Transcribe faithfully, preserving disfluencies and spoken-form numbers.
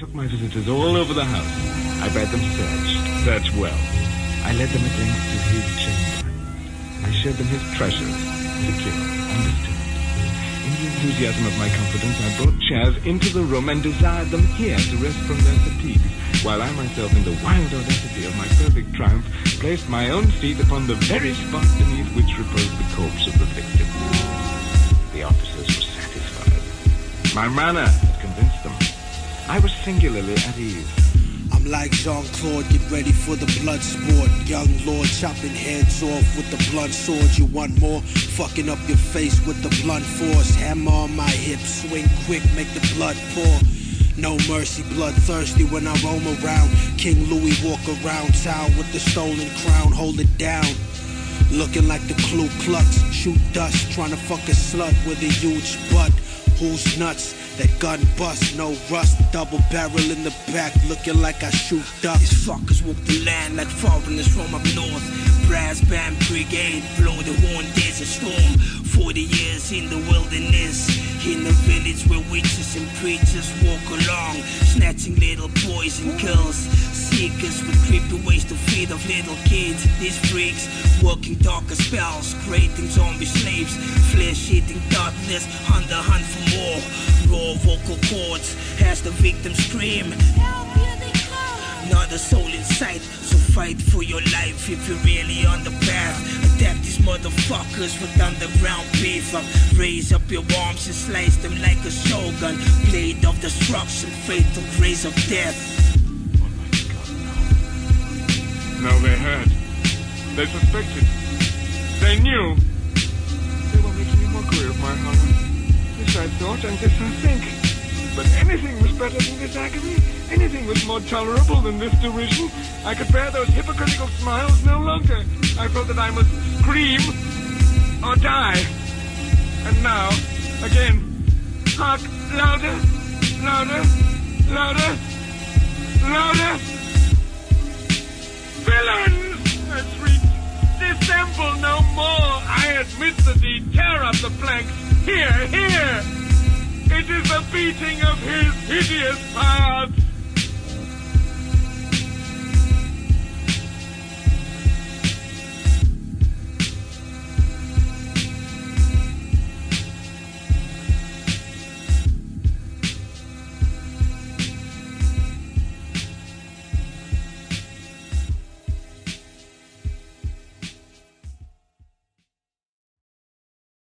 took my visitors all over the house. I bade them search, search well. I led them at length to his chamber. I showed them his treasures, secure, undisturbed. In the enthusiasm of my confidence, I brought chairs into the room and desired them here to rest from their fatigues, while I myself, in the wild audacity of my perfect triumph, placed my own feet upon the very spot beneath which reposed the corpse of the victim. The officers were satisfied. My manner had convinced them. I was singularly at ease. I'm like Jean-Claude, get ready for the blood sport. Young lord chopping heads off with the blunt sword. You want more? Fucking up your face with the blunt force. Hammer on my hips, swing quick, make the blood pour. No mercy, bloodthirsty when I roam around. King Louis walk around town with the stolen crown, hold it down. Looking like the Ku Klux, shoot dust, trying to fuck a slut with a huge butt. Who's nuts? That gun bust, no rust, double barrel in the back, looking like I shoot ducks. These fuckers walk the land like foreigners from up north. Brass band brigade, blow the horn, there's a storm. Forty years in the wilderness, in the village where witches and preachers walk along, snatching little boys and girls. Seekers with creepy ways to feed off little kids. These freaks working darker spells, creating zombie slaves, flesh-eating thoughtless, on the hunt for more. Raw vocal cords as the victim scream. Help, here they come. Not a soul in sight, so fight for your life if you're really on the path. Attack these motherfuckers with underground beef up. Raise up your arms and slice them like a shogun. Blade of destruction, fatal rays of death. No, they heard. They suspected. They knew. They were making a mockery of my horror. This I thought, and this I think. But anything was better than this agony. Anything was more tolerable than this derision. I could bear those hypocritical smiles no longer. I felt that I must scream or die. And now, again, hark, louder, louder, louder, louder. Villains! I shrieked. Dissemble no more. I admit the deed. Tear up the planks. Here, here. It is the beating of his hideous heart.